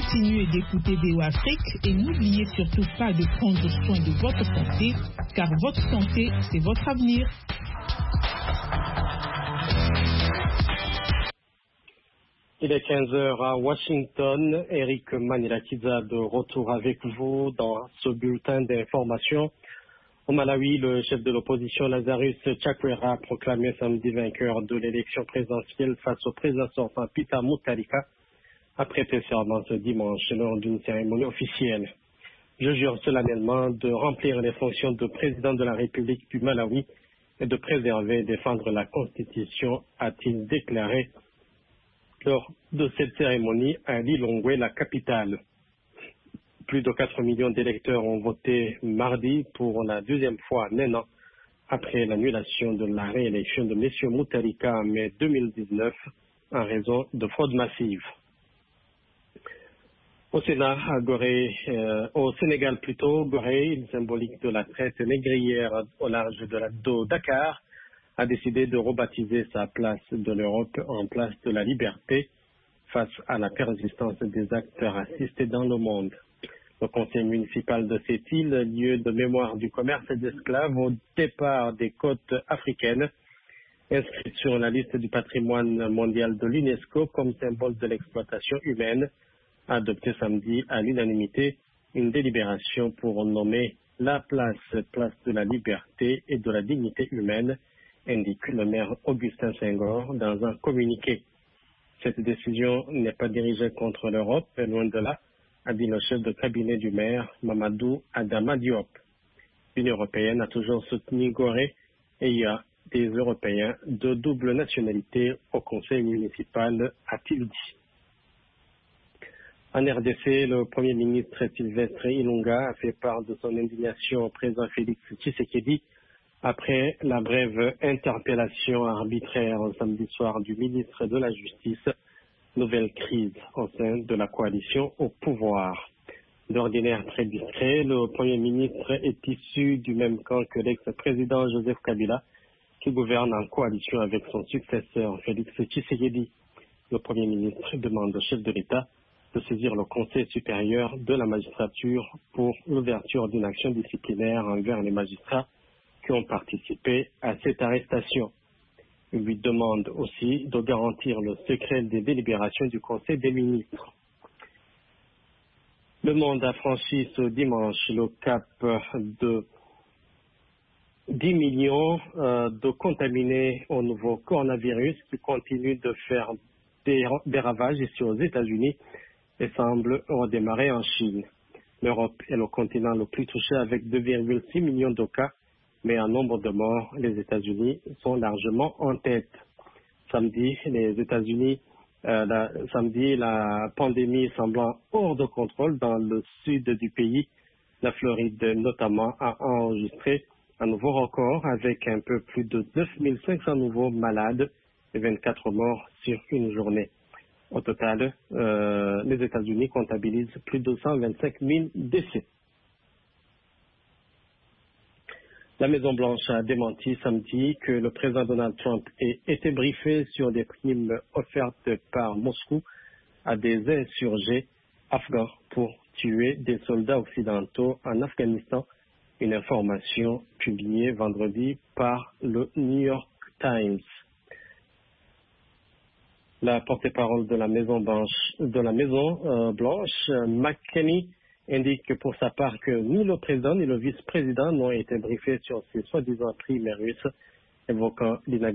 Continuez d'écouter VO Afrique et n'oubliez surtout pas de prendre soin de votre santé, car votre santé, c'est votre avenir. Il est 15h à Washington. Eric Manilakiza de retour avec vous dans ce bulletin d'information. Au Malawi, le chef de l'opposition Lazarus Chakwera a proclamé samedi vainqueur de l'élection présidentielle face au président sortant Peter Mutharika a prêté serment ce dimanche lors d'une cérémonie officielle. Je jure solennellement de remplir les fonctions de président de la République du Malawi et de préserver et défendre la Constitution, a-t-il déclaré lors de cette cérémonie à Lilongwe, la capitale. Plus de 4 millions d'électeurs ont voté mardi pour la deuxième fois en un an après l'annulation de la réélection de M. Mutharika en mai 2019 en raison de fraude massive. Au Sénégal, Gorée, une symbolique de la traite négrière au large de Dakar, a décidé de rebaptiser sa place de l'Europe en place de la liberté face à la persistance des actes racistes dans le monde. Le conseil municipal de cette île, lieu de mémoire du commerce d'esclaves au départ des côtes africaines, inscrite sur la liste du patrimoine mondial de l'UNESCO comme symbole de l'exploitation humaine, a adopté samedi à l'unanimité une délibération pour nommer la place de la liberté et de la dignité humaine, indique le maire Augustin Senghor dans un communiqué. Cette décision n'est pas dirigée contre l'Europe, loin de là, a dit le chef de cabinet du maire, Mamadou Adama Diop. L'Union européenne a toujours soutenu Gorée et il y a des Européens de double nationalité au conseil municipal, a-t-il dit. En RDC, le Premier ministre Sylvestre Ilunga a fait part de son indignation au président Félix Tshisekedi après la brève interpellation arbitraire samedi soir du ministre de la Justice. Nouvelle crise au sein de la coalition au pouvoir. D'ordinaire très discret, le Premier ministre est issu du même camp que l'ex-président Joseph Kabila, qui gouverne en coalition avec son successeur Félix Tshisekedi. Le Premier ministre demande au chef de l'État de saisir le Conseil supérieur de la magistrature pour l'ouverture d'une action disciplinaire envers les magistrats qui ont participé à cette arrestation. Il lui demande aussi de garantir le secret des délibérations du Conseil des ministres. Le monde a franchi ce dimanche le cap de 10 millions de contaminés au nouveau coronavirus qui continue de faire des ravages ici aux États-Unis et semble redémarrer en Chine. L'Europe est le continent le plus touché avec 2,6 millions de cas, mais en nombre de morts, les États-Unis sont largement en tête. Samedi, la pandémie semblant hors de contrôle dans le sud du pays, la Floride notamment a enregistré un nouveau record avec un peu plus de 9500 nouveaux malades et 24 morts sur une journée. Au total, les États-Unis comptabilisent plus de 125 000 décès. La Maison-Blanche a démenti samedi que le président Donald Trump ait été briefé sur des primes offertes par Moscou à des insurgés afghans pour tuer des soldats occidentaux en Afghanistan, une information publiée vendredi par le New York Times. La porte-parole de la Maison-Blanche, McKinney, indique pour sa part que ni le président ni le vice-président n'ont été briefés sur ces soi-disant primes russes, évoquant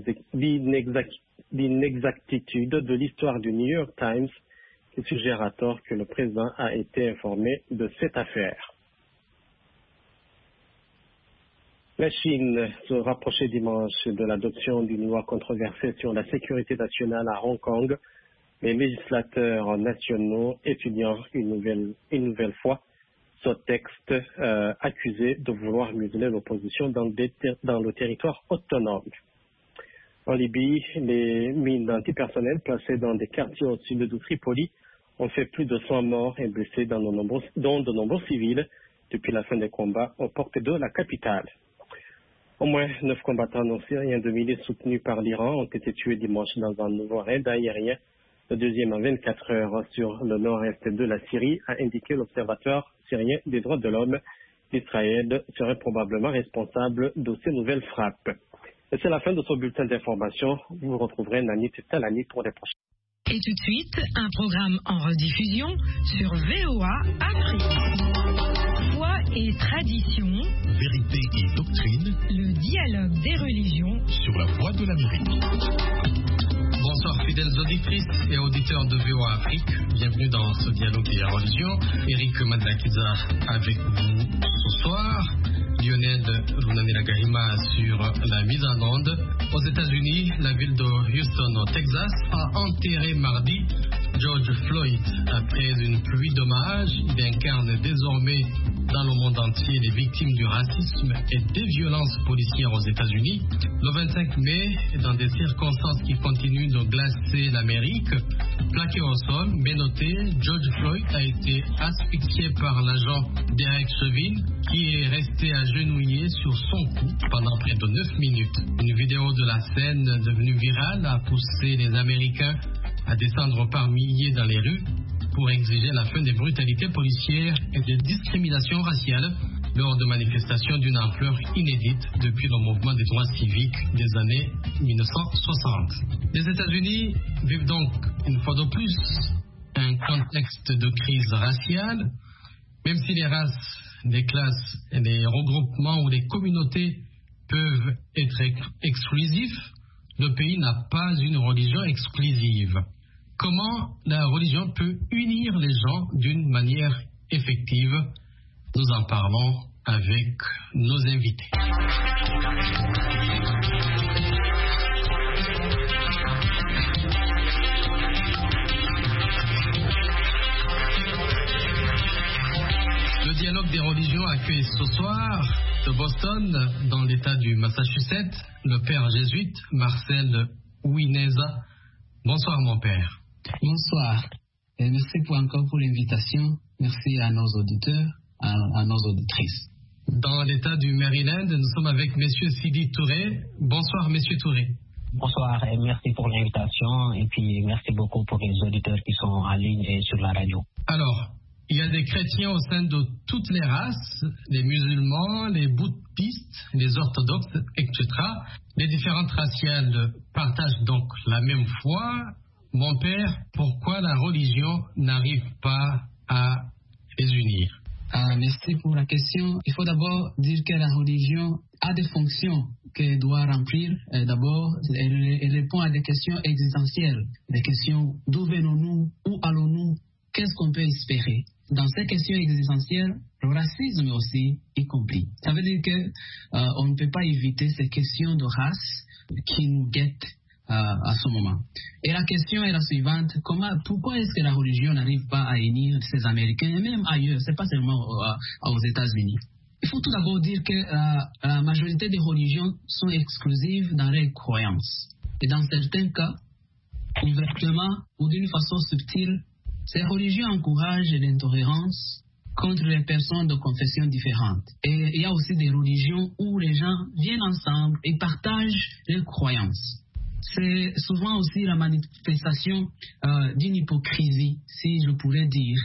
l'inexactitude de l'histoire du New York Times qui suggère à tort que le président a été informé de cette affaire. La Chine se rapprochait dimanche de l'adoption d'une loi controversée sur la sécurité nationale à Hong Kong. Les législateurs nationaux étudiant une nouvelle fois ce texte accusé de vouloir museler l'opposition dans le territoire autonome. En Libye, les mines antipersonnelles placées dans des quartiers au sud de Tripoli ont fait plus de 100 morts et blessés dont de nombreux civils depuis la fin des combats aux portes de la capitale. Au moins 9 combattants non syriens de milices soutenus par l'Iran ont été tués dimanche dans un nouveau raid aérien Le deuxième en 24 heures sur le nord-est de la Syrie, a indiqué l'observateur syrien des droits de l'homme. Israël serait probablement responsable de ces nouvelles frappes. Et c'est la fin de ce bulletin d'information. Vous retrouverez Nanit Talani pour les prochaines. Et tout de suite, un programme en rediffusion sur VOA Afrique. Foi et tradition, vérité et doctrine, le dialogue des religions sur la voie de l'Amérique. Bonsoir fidèles auditrices et auditeurs de VOA Afrique, bienvenue dans ce dialogue des religions. Eric Madlakiza avec vous ce soir, Lionel Runamira-Gahima sur la mise en onde. Aux États-Unis, la ville de Houston au Texas a enterré mardi George Floyd. Après une pluie d'hommages, il incarne désormais dans le monde entier les victimes du racisme et des violences policières aux États-Unis. Le 25 mai, dans des circonstances qui continuent de glacer l'Amérique, plaqué au sol, menotté, George Floyd a été asphyxié par l'agent Derek Chauvin, qui est resté agenouillé sur son cou pendant près de 9 minutes. Une vidéo de la scène devenue virale a poussé les Américains à descendre par milliers dans les rues pour exiger la fin des brutalités policières et des discriminations raciales lors de manifestations d'une ampleur inédite depuis le mouvement des droits civiques des années 1960. Les États-Unis vivent donc une fois de plus un contexte de crise raciale, même si les races, les classes, les regroupements ou les communautés peuvent être exclusifs, le pays n'a pas une religion exclusive. Comment la religion peut unir les gens d'une manière effective? Nous en parlons avec nos invités. Le dialogue des religions accueille ce soir de Boston, dans l'État du Massachusetts, le père jésuite Marcel Ouineza. Bonsoir mon père. Bonsoir. Et merci encore pour l'invitation. Merci à nos auditeurs, à nos auditrices. Dans l'État du Maryland, nous sommes avec Monsieur Sidi Touré. Bonsoir Monsieur Touré. Bonsoir et merci pour l'invitation et puis merci beaucoup pour les auditeurs qui sont en ligne et sur la radio. Alors, il y a des chrétiens au sein de toutes les races, les musulmans, les bouddhistes, les orthodoxes, etc. Les différentes raciales partagent donc la même foi. Mon père, pourquoi la religion n'arrive pas à les unir? Merci pour la question. Il faut d'abord dire que la religion a des fonctions qu'elle doit remplir. D'abord, elle répond à des questions existentielles, des questions d'où venons-nous, où allons-nous, qu'est-ce qu'on peut espérer. Dans ces questions existentielles, le racisme aussi y compris. Ça veut dire qu'on ne peut pas éviter ces questions de race qui nous guettent à ce moment. Et la question est la suivante: pourquoi est-ce que la religion n'arrive pas à unir ces Américains et même ailleurs? C'est pas seulement aux États-Unis. Il faut tout d'abord dire que la majorité des religions sont exclusives dans leurs croyances. Et dans certains cas, ouvertement ou d'une façon subtile, ces religions encouragent l'intolérance contre les personnes de confessions différentes. Et il y a aussi des religions où les gens viennent ensemble et partagent leurs croyances. C'est souvent aussi la manifestation d'une hypocrisie, si je pourrais dire,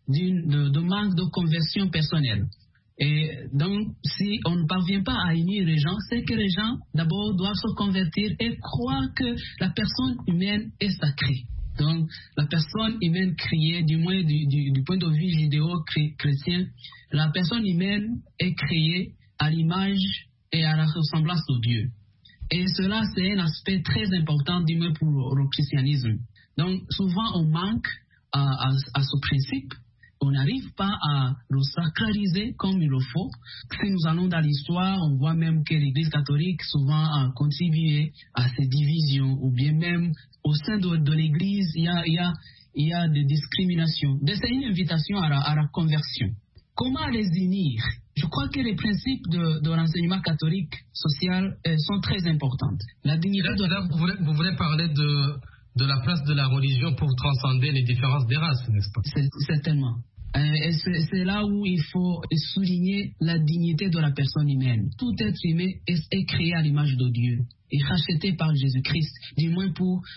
de manque de conversion personnelle. Et donc, si on ne parvient pas à unir les gens, c'est que les gens, d'abord, doivent se convertir et croire que la personne humaine est sacrée. Donc, la personne humaine créée, du moins du point de vue judéo-chrétien, la personne humaine est créée à l'image et à la ressemblance de Dieu. Et cela, c'est un aspect très important, du moins pour le christianisme. Donc, souvent, on manque à ce principe. On n'arrive pas à le sacraliser comme il le faut. Si nous allons dans l'histoire, on voit même que l'Église catholique souvent a contribué à ces divisions, ou bien même au sein de l'Église, il y a des discriminations. C'est une invitation à la conversion. Comment les unir? Je crois que les principes de l'enseignement catholique social sont très importants. La dignité vous voulez parler de la place de la religion pour transcender les différences des races, n'est-ce pas? Certainement. Et c'est là où il faut souligner la dignité de la personne humaine. Tout être humain est créé à l'image de Dieu et racheté par Jésus-Christ, du moins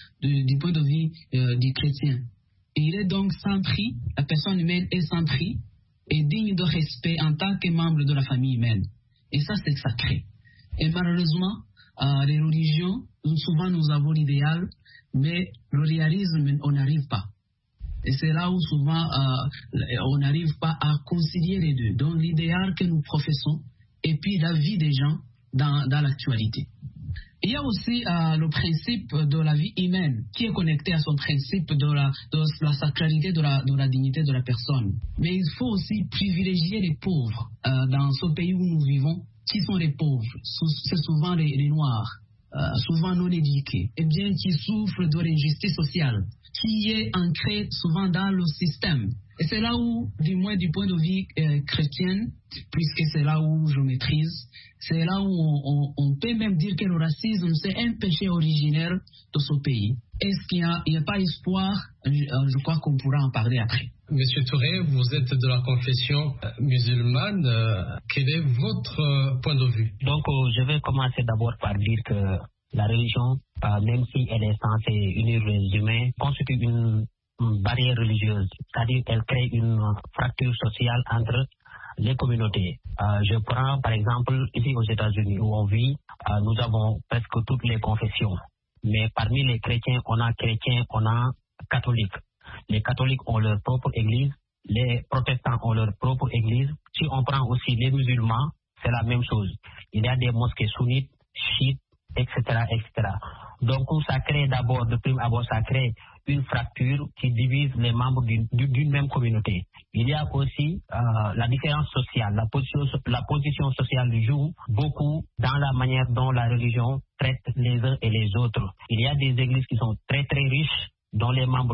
du point de vue du chrétien. Et il est donc sans prix, la personne humaine est sans prix et digne de respect en tant que membre de la famille humaine. Et ça, c'est sacré. Et malheureusement, les religions, souvent nous avons l'idéal, mais le réalisme, on n'arrive pas. Et c'est là où souvent on n'arrive pas à concilier les deux. Donc l'idéal que nous professons et puis la vie des gens dans l'actualité. Il y a aussi le principe de la vie humaine qui est connecté à son principe de la sacralité, de la dignité de la personne. Mais il faut aussi privilégier les pauvres dans ce pays où nous vivons. Qui sont les pauvres? C'est souvent les Noirs, souvent non éduqués, et bien qui souffrent de l'injustice sociale, qui est ancrée souvent dans le système. Et c'est là où, du moins du point de vue chrétien, puisque c'est là où je maîtrise, c'est là où on peut même dire que le racisme, c'est un péché originaire de ce pays. Est-ce qu'il n'y a pas espoir? Je crois qu'on pourra en parler après. Monsieur Touré, vous êtes de la confession musulmane. Quel est votre point de vue? Donc, je vais commencer d'abord par dire que la religion, même si elle est censée unir les humains, constitue une barrière religieuse. C'est-à-dire qu'elle crée une fracture sociale entre les communautés. Je prends par exemple ici aux États-Unis où on vit, nous avons presque toutes les confessions. Mais parmi les chrétiens, on a catholiques. Les catholiques ont leur propre église, les protestants ont leur propre église. Si on prend aussi les musulmans, c'est la même chose. Il y a des mosquées sunnites, chiites, etc., etc. Donc ça crée d'abord, de prime abord, ça crée une fracture qui divise les membres d'une même communauté. Il y a aussi la différence sociale, la position sociale joue beaucoup dans la manière dont la religion traite les uns et les autres. Il y a des églises qui sont très très riches, dont les membres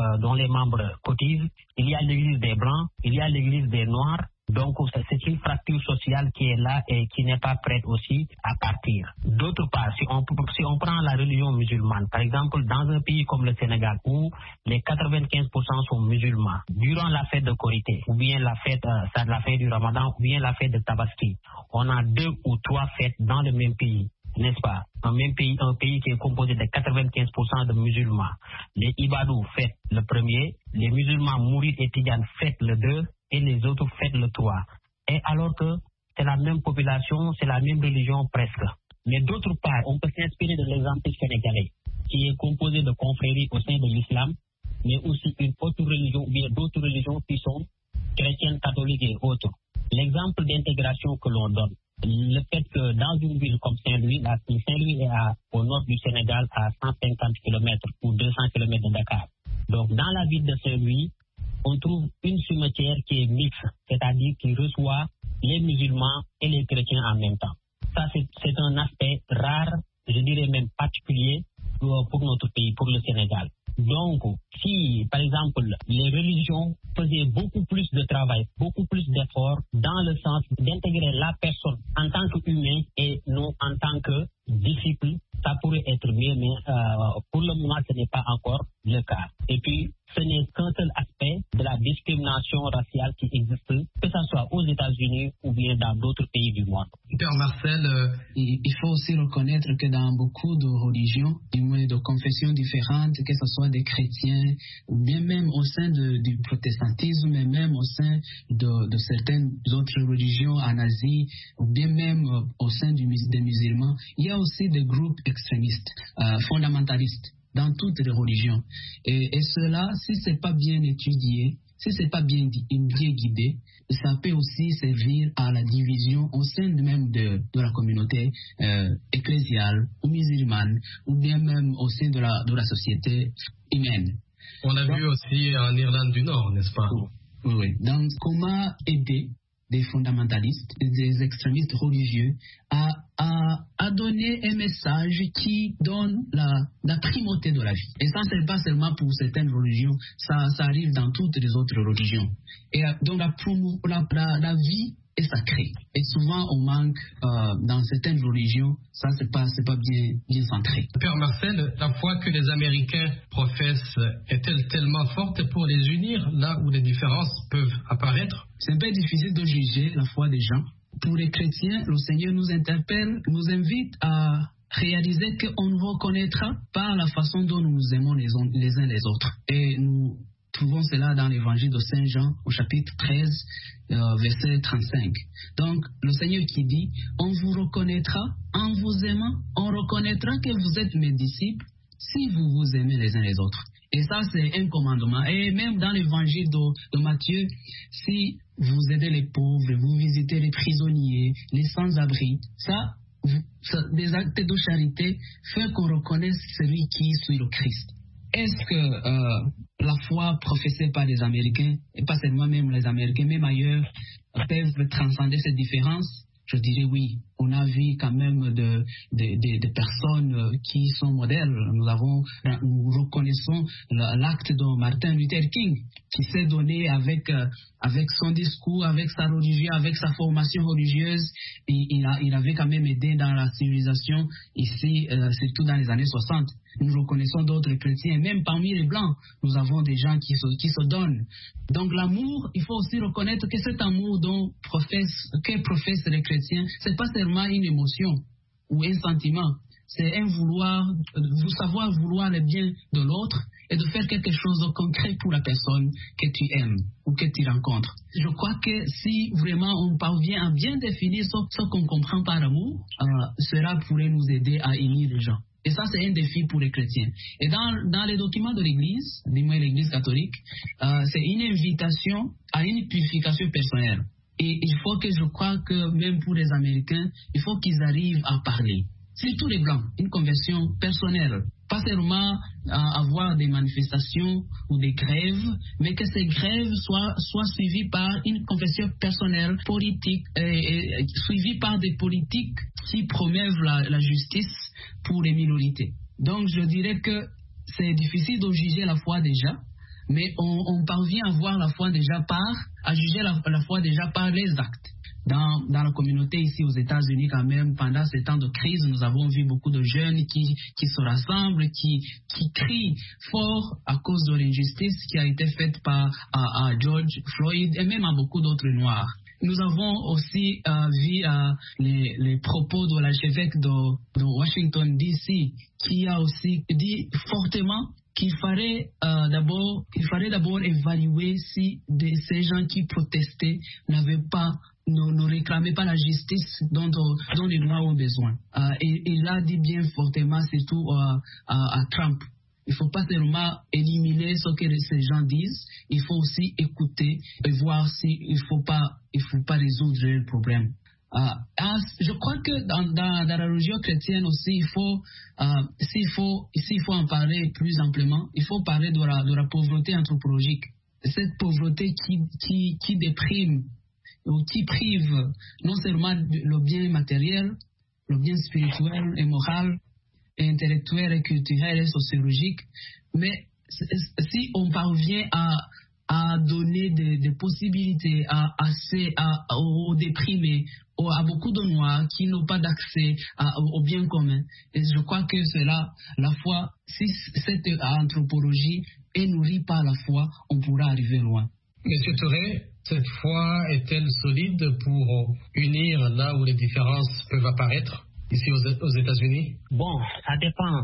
cotisent. Il y a l'église des blancs, il y a l'église des noirs. Donc c'est une fracture sociale qui est là et qui n'est pas prête aussi à partir. D'autre part, si on prend la religion musulmane, par exemple dans un pays comme le Sénégal où les 95% sont musulmans, durant la fête de Korité ou bien la fête du Ramadan ou bien la fête de Tabaski, on a 2 ou 3 fêtes dans le même pays. N'est-ce pas? Un pays qui est composé de 95% de musulmans. Les Ibadou fêtent le premier, les musulmans mourides et tidianes fêtent le 2 et les autres fêtent le 3. Et alors que c'est la même population, c'est la même religion presque. Mais d'autre part, on peut s'inspirer de l'exemple sénégalais qui est composé de confréries au sein de l'islam, mais aussi une autre religion ou bien d'autres religions qui sont chrétiennes, catholiques et autres. L'exemple d'intégration que l'on donne, le fait que dans une ville comme Saint-Louis, Saint-Louis est au nord du Sénégal à 150 km ou 200 km de Dakar. Donc dans la ville de Saint-Louis, on trouve une cimetière qui est mixte, c'est-à-dire qui reçoit les musulmans et les chrétiens en même temps. Ça, c'est un aspect rare, je dirais même particulier pour notre pays, pour le Sénégal. Donc, si, par exemple, les religions faisaient beaucoup plus de travail, beaucoup plus d'efforts dans le sens d'intégrer la personne en tant qu'humain et non en tant que disciple, ça pourrait être mieux, mais pour le moment, ce n'est pas encore le cas. Et puis, ce n'est qu'un seul aspect de la discrimination raciale qui existe, que ce soit aux États-Unis ou bien dans d'autres pays du monde. Père Marcel, il faut aussi reconnaître que dans beaucoup de religions, de confessions différentes, que ce soit des chrétiens, ou bien même au sein du protestantisme, et même au sein de certaines autres religions en Asie, ou bien même au sein des musulmans, il y a aussi des groupes extrémistes, fondamentalistes, dans toutes les religions. Et cela, si ce n'est pas bien étudié, si ce n'est pas bien guidé, ça peut aussi servir à la division au sein même de la communauté ecclésiale ou musulmane, ou bien même au sein de la société humaine. On a vu aussi en Irlande du Nord, n'est-ce pas? Oui. Donc, comment aider des fondamentalistes, des extrémistes religieux à donner un message qui donne la primauté de la vie. Et ça, ce n'est pas seulement pour certaines religions, ça arrive dans toutes les autres religions. Et donc la vie est sacré. Et souvent, on manque, dans certaines religions, ça, c'est pas bien centré. Père Marcel, la foi que les Américains professent est-elle tellement forte pour les unir, là où les différences peuvent apparaître? C'est un peu difficile de juger la foi des gens. Pour les chrétiens, le Seigneur nous interpelle, nous invite à réaliser qu'on nous reconnaîtra par la façon dont nous nous aimons les uns les autres. Et nous trouvons cela dans l'évangile de Saint Jean au chapitre 13, verset 35. Donc, le Seigneur qui dit, on vous reconnaîtra en vous aimant, on reconnaîtra que vous êtes mes disciples si vous vous aimez les uns les autres. Et ça, c'est un commandement. Et même dans l'évangile de Matthieu, si vous aidez les pauvres, vous visitez les prisonniers, les sans-abri, ça, des actes de charité font qu'on reconnaisse celui qui suit le Christ. Est-ce que la foi professée par les Américains, et pas seulement même les Américains, même ailleurs, peuvent transcender cette différence? Je dirais oui. On a vu quand même des personnes qui sont modèles. Nous reconnaissons l'acte de Martin Luther King, qui s'est donné avec son discours, avec sa religion, avec sa formation religieuse. Il avait quand même aidé dans la civilisation ici, surtout dans les années 60. Nous reconnaissons d'autres chrétiens, même parmi les blancs, nous avons des gens qui se donnent. Donc l'amour, il faut aussi reconnaître que cet amour que professent les chrétiens, c'est pas seulement une émotion ou un sentiment, c'est un savoir vouloir le bien de l'autre et de faire quelque chose de concret pour la personne que tu aimes ou que tu rencontres. Je crois que si vraiment on parvient à bien définir ce qu'on comprend par amour, cela pourrait nous aider à unir les gens. Et ça, c'est un défi pour les chrétiens. Et dans les documents de l'Église, du moins l'Église catholique, c'est une invitation à une purification personnelle. Et il faut que je crois que même pour les Américains, il faut qu'ils arrivent à parler. Surtout les Blancs, une conversion personnelle. Pas seulement avoir des manifestations ou des grèves, mais que ces grèves soient suivies par une conversion personnelle, politique, et suivies par des politiques qui promeuvent la justice pour les minorités. Donc je dirais que c'est difficile de juger la foi déjà, mais on parvient à voir la foi déjà à juger la foi déjà par les actes. Dans la communauté ici aux États-Unis quand même, pendant ces temps de crise, nous avons vu beaucoup de jeunes qui se rassemblent, qui crient fort à cause de l'injustice qui a été faite à George Floyd et même à beaucoup d'autres Noirs. Nous avons aussi vu les propos de l'archevêque de Washington D.C. qui a aussi dit fortement qu'il fallait d'abord évaluer si ces gens qui protestaient ne réclamaient pas la justice dont les Noirs ont besoin. Et il a dit bien fortement, surtout à Trump. Il ne faut pas seulement éliminer ce que ces gens disent, il faut aussi écouter et voir s'il ne faut pas résoudre le problème. Je crois que dans la religion chrétienne aussi, s'il faut en parler plus amplement, il faut parler de la pauvreté anthropologique. Cette pauvreté qui déprime ou qui prive non seulement le bien matériel, le bien spirituel et moral, et intellectuel et culturel et sociologique, mais si on parvient à donner des possibilités aux déprimés, à beaucoup de Noirs qui n'ont pas d'accès au bien commun. Et je crois que cela, la foi, si cette anthropologie est nourrie par la foi, on pourra arriver loin. Monsieur Touré, cette foi est-elle solide pour unir là où les différences peuvent apparaître ici aux États-Unis? Bon, ça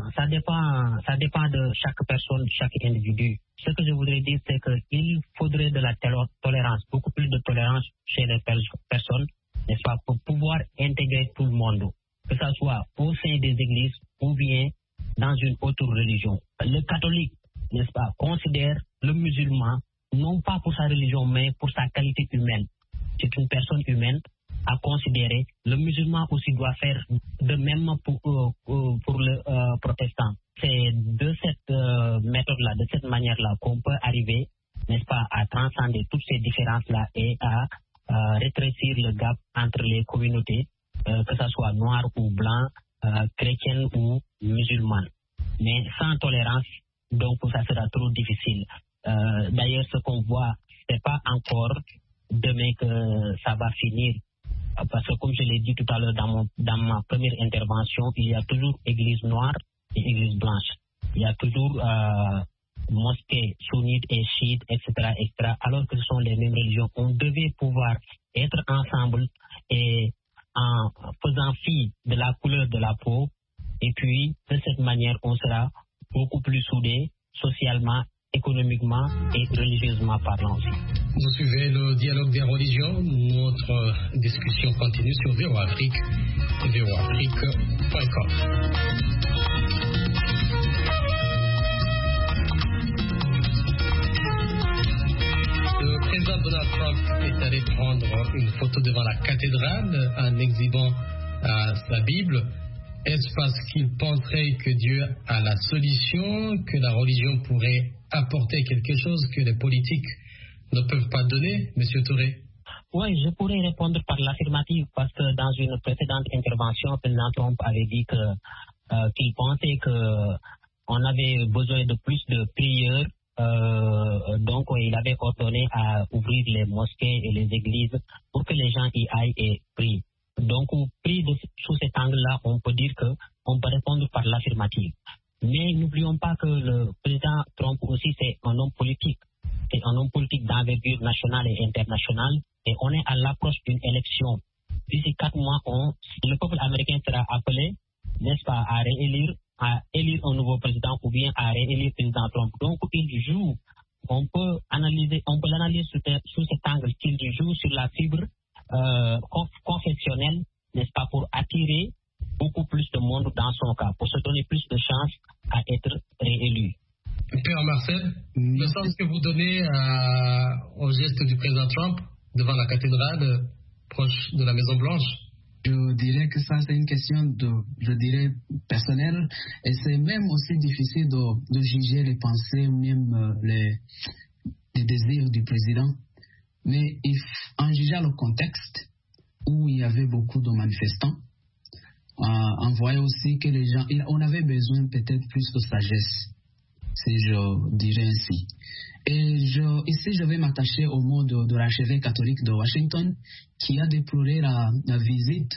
dépend de chaque personne, chaque individu. Ce que je voudrais dire, c'est qu'il faudrait de la tolérance, beaucoup plus de tolérance chez les personnes, n'est-ce pas, pour pouvoir intégrer tout le monde, que ce soit au sein des églises ou bien dans une autre religion. Le catholique, n'est-ce pas, considère le musulman non pas pour sa religion, mais pour sa qualité humaine. C'est une personne humaine à considérer. Le musulman aussi doit faire de même pour le protestant. C'est de cette méthode-là, de cette manière-là qu'on peut arriver, n'est-ce pas, à transcender toutes ces différences-là et à rétrécir le gap entre les communautés, que ce soit noir ou blanc, chrétienne ou musulmane. Mais sans tolérance, donc ça sera trop difficile. D'ailleurs, ce qu'on voit, c'est pas encore demain que ça va finir. Parce que comme je l'ai dit tout à l'heure dans ma première intervention, il y a toujours église noire et église blanche. Il y a toujours mosquées sunnites et chiites, etc., alors que ce sont les mêmes religions. On devait pouvoir être ensemble et en faisant fi de la couleur de la peau. Et puis, de cette manière, on sera beaucoup plus soudés socialement, économiquement et religieusement parlant aussi. Vous suivez le dialogue des religions. Notre discussion continue sur VOA Afrique, voaafrique.com. Le président Donald Trump est allé prendre une photo devant la cathédrale en exhibant sa Bible. Est-ce parce qu'il penserait que Dieu a la solution, que la religion pourrait apporter quelque chose que les politiques ne peuvent pas donner, M. Touré? Oui, je pourrais répondre par l'affirmative parce que dans une précédente intervention, le président Trump avait dit qu'il pensait qu'on avait besoin de plus de prières. Donc, il avait ordonné à ouvrir les mosquées et les églises pour que les gens y aillent et prient. Donc, pris sous cet angle-là, on peut dire qu'on peut répondre par l'affirmative. Mais n'oublions pas que le président Trump aussi, c'est un homme politique. C'est un homme politique d'envergure nationale et internationale. Et on est à l'approche d'une élection. D'ici 4 mois, le peuple américain sera appelé, n'est-ce pas, à élire un nouveau président ou bien à réélire le président Trump. Donc, il joue. On peut l'analyser sous cet angle qu'il joue sur la fibre confessionnelle, n'est-ce pas, pour attirer beaucoup plus de monde dans son cas, pour se donner plus de chances à être réélu. Père Marcel, le sens que vous donnez au geste du président Trump devant la cathédrale proche de la Maison Blanche? Je dirais que ça, c'est une question personnelle, et c'est même aussi difficile de juger les pensées, même les désirs du président. Mais en jugeant le contexte où il y avait beaucoup de manifestants, on voyait aussi que les gens, on avait besoin peut-être plus de sagesse, si je dirais ainsi. Et ici, je vais m'attacher au mot de l'archevêque catholique de Washington, qui a déploré la visite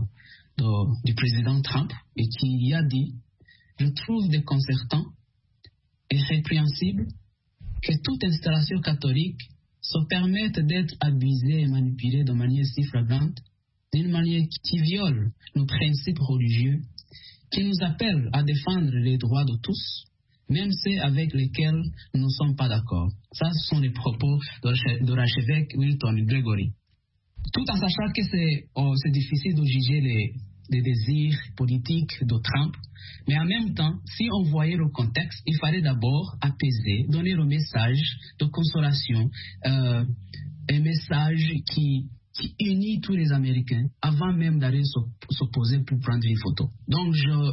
du président Trump et qui a dit: je trouve déconcertant et répréhensible que toute installation catholique se permettent d'être abusés et manipulés de manière si flagrante, d'une manière qui viole nos principes religieux, qui nous appelle à défendre les droits de tous, même ceux avec lesquels nous ne sommes pas d'accord. Ça, ce sont les propos de l'archevêque Wilton Gregory. Tout en sachant que c'est difficile de juger les désirs politiques de Trump, mais en même temps, si on voyait le contexte, il fallait d'abord apaiser, donner le message de consolation, un message qui unit tous les Américains avant même d'aller s'opposer pour prendre une photo. Donc,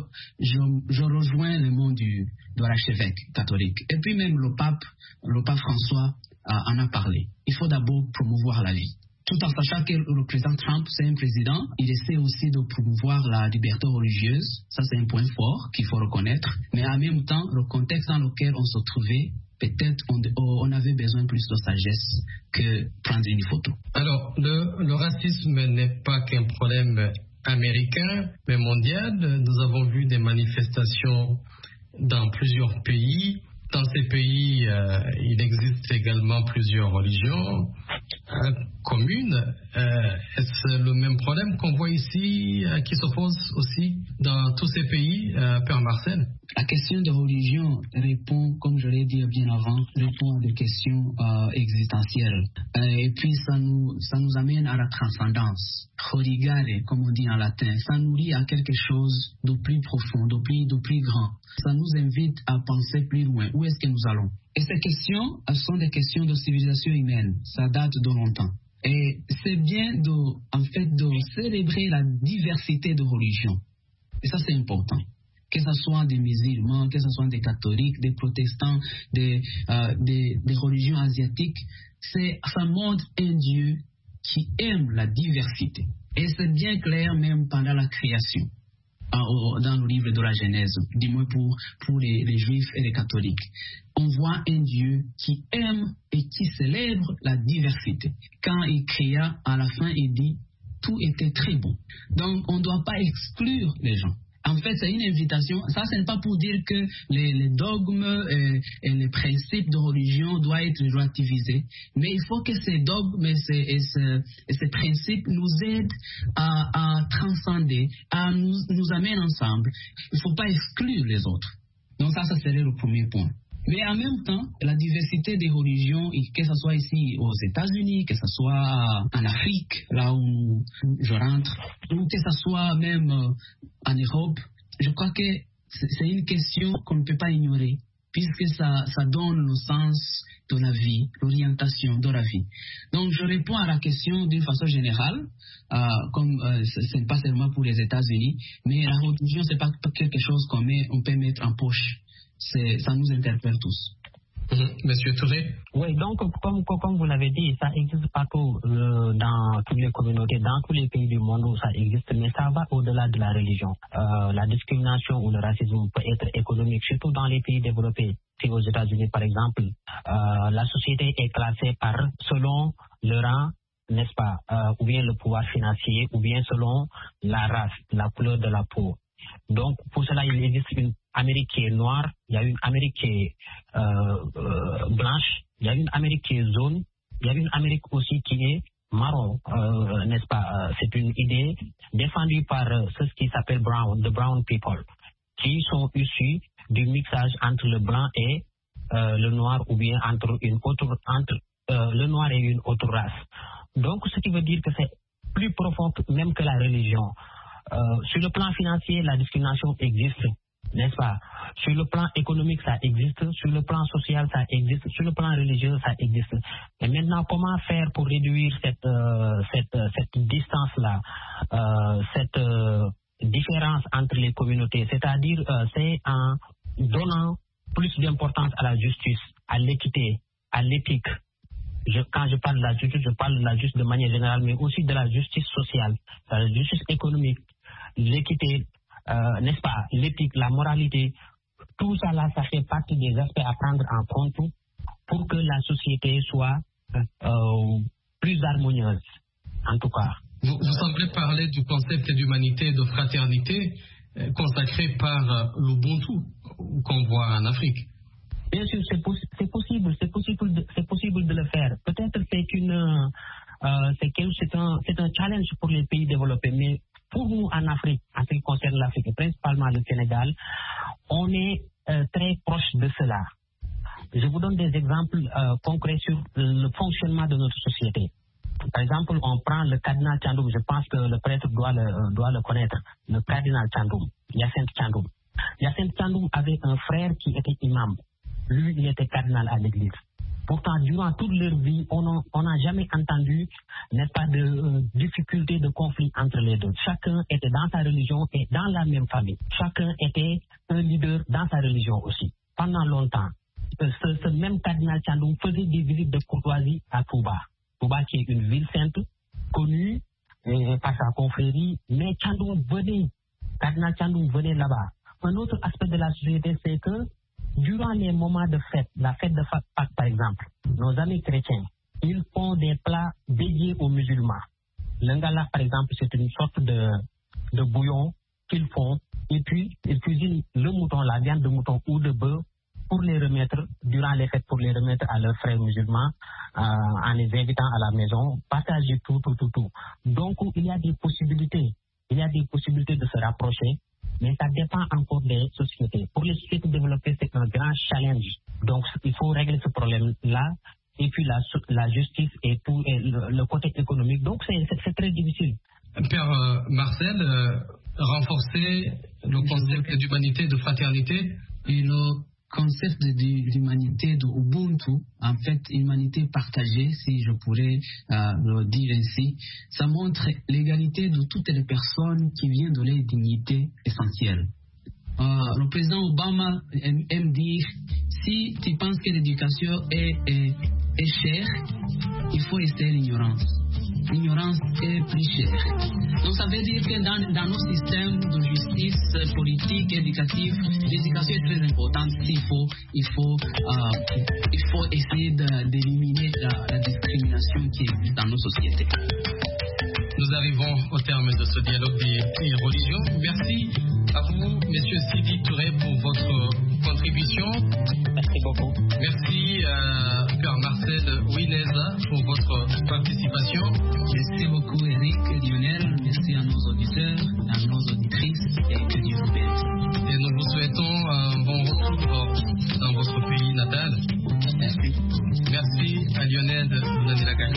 je rejoins le mot de l'archevêque catholique. Et puis même le pape François en a parlé. Il faut d'abord promouvoir la vie. Tout en sachant que le président Trump, c'est un président, il essaie aussi de promouvoir la liberté religieuse. Ça, c'est un point fort qu'il faut reconnaître. Mais en même temps, le contexte dans lequel on se trouvait, peut-être on avait besoin plus de sagesse que prendre une photo. Alors, le racisme n'est pas qu'un problème américain, mais mondial. Nous avons vu des manifestations dans plusieurs pays. Dans ces pays, il existe également plusieurs religions communes. Est-ce le même problème qu'on voit ici, qui s'oppose aussi dans tous ces pays, Père Marcel? La question de religion répond, comme je l'ai dit bien avant, répond à des questions existentielles. Et puis ça nous amène à la transcendance. Religare, comme on dit en latin, ça nous lie à quelque chose de plus profond, de plus grand. Ça nous invite à penser plus loin. Où est-ce que nous allons? Et ces questions sont des questions de civilisation humaine. Ça date de longtemps. Et c'est bien de célébrer la diversité de religions. Et ça, c'est important. Que ce soit des musulmans, que ce soit des catholiques, des protestants, des religions asiatiques, ça montre un Dieu qui aime la diversité. Et c'est bien clair même pendant la création, dans le livre de la Genèse, du moins pour les juifs et les catholiques. on voit un Dieu qui aime et qui célèbre la diversité. Quand il créa, à la fin, il dit tout était très bon. Donc, on ne doit pas exclure les gens. En fait, c'est une invitation. Ça, ce n'est pas pour dire que les dogmes et les principes de religion doivent être relativisés. Mais il faut que ces dogmes et ces principes nous aident à transcender, à nous amener ensemble. Il ne faut pas exclure les autres. Donc ça serait le premier point. Mais en même temps, la diversité des religions, que ce soit ici aux États-Unis, que ce soit en Afrique, là où je rentre, ou que ce soit même en Europe, je crois que c'est une question qu'on ne peut pas ignorer, puisque ça donne le sens de la vie, l'orientation de la vie. Donc je réponds à la question d'une façon générale, comme ce n'est pas seulement pour les États-Unis, mais la religion, ce n'est pas quelque chose qu'on peut mettre en poche. Ça nous interpelle tous. Monsieur Touré. Oui, donc comme vous l'avez dit, ça existe partout dans toutes les communautés, dans tous les pays du monde où ça existe, mais ça va au-delà de la religion. La discrimination ou le racisme peut être économique, surtout dans les pays développés. Si aux États-Unis, par exemple, la société est classée selon le rang, n'est-ce pas, ou bien le pouvoir financier, ou bien selon la race, la couleur de la peau. Donc, pour cela, il existe une Amérique qui est noire, il y a une Amérique qui est blanche, il y a une Amérique qui est jaune, il y a une Amérique aussi qui est marron, n'est-ce pas? C'est une idée défendue par ceux qui s'appellent the brown people, qui sont issus du mixage entre le blanc et le noir, ou bien entre le noir et une autre race. Donc, ce qui veut dire que c'est plus profond même que la religion. Sur le plan financier, la discrimination existe, n'est-ce pas? Sur le plan économique, ça existe. Sur le plan social, ça existe. Sur le plan religieux, ça existe. Et maintenant, comment faire pour réduire cette distance-là, cette différence entre les communautés? C'est-à-dire, c'est en donnant plus d'importance à la justice, à l'équité, à l'éthique. Quand je parle de la justice, je parle de la justice de manière générale, mais aussi de la justice sociale, de la justice économique, l'équité, n'est-ce pas, l'éthique, la moralité. Tout ça là, ça fait partie des aspects à prendre en compte pour que la société soit plus harmonieuse, en tout cas. Vous semblez parler du concept d'humanité et de fraternité consacré par l'Ubuntu qu'on voit en Afrique. Bien sûr, c'est possible de le faire. Peut-être c'est un challenge pour les pays développés, mais pour nous en Afrique, en ce qui concerne l'Afrique, et principalement le Sénégal, on est très proche de cela. Je vous donne des exemples concrets sur le fonctionnement de notre société. Par exemple, on prend le cardinal Thiandoum, je pense que le prêtre doit le connaître, le cardinal Thiandoum, Hyacinthe Thiandoum. Hyacinthe Thiandoum avait un frère qui était imam. Lui, il était cardinal à l'église. Pourtant, durant toute leur vie, on n'a jamais entendu, n'est-ce pas, de difficultés, de conflits entre les deux. Chacun était dans sa religion et dans la même famille. Chacun était un leader dans sa religion aussi. Pendant longtemps, ce même cardinal Thiandoum faisait des visites de courtoisie à Touba. Touba qui est une ville sainte, connue par sa confrérie, mais cardinal Thiandoum venait là-bas. Un autre aspect de la société, c'est que durant les moments de fête, la fête de Pâques par exemple, nos amis chrétiens, ils font des plats dédiés aux musulmans. L'ingala par exemple, c'est une sorte de bouillon qu'ils font, et puis ils cuisinent le mouton, la viande de mouton ou de bœuf pour les remettre, durant les fêtes, pour les remettre à leurs frères musulmans, en les invitant à la maison, partager tout. Donc il y a des possibilités de se rapprocher. Mais ça dépend encore des sociétés. Pour les sociétés développées, c'est un grand challenge. Donc, il faut régler ce problème-là. Et puis, la justice et tout, et le côté économique. Donc, c'est très difficile. Père Marcel, renforcer le concept d'humanité, de fraternité. Et le concept d'humanité, de Ubuntu, en fait, humanité partagée, si je pourrais le dire ainsi, ça montre l'égalité de toutes les personnes qui viennent de leur dignité essentielle. Le président Obama aime dire, si tu penses que l'éducation est chère, il faut essayer l'ignorance. l'ignorance est plus chère. Donc ça veut dire que dans nos systèmes de justice, politique, éducative, l'éducation est très importante. Il faut essayer d'éliminer la discrimination qui existe dans nos sociétés. Nous arrivons au terme de ce dialogue des religions. Merci à vous, Monsieur Sidi Touré, pour votre contribution. Merci beaucoup. Merci à Père Marcel Ouineza pour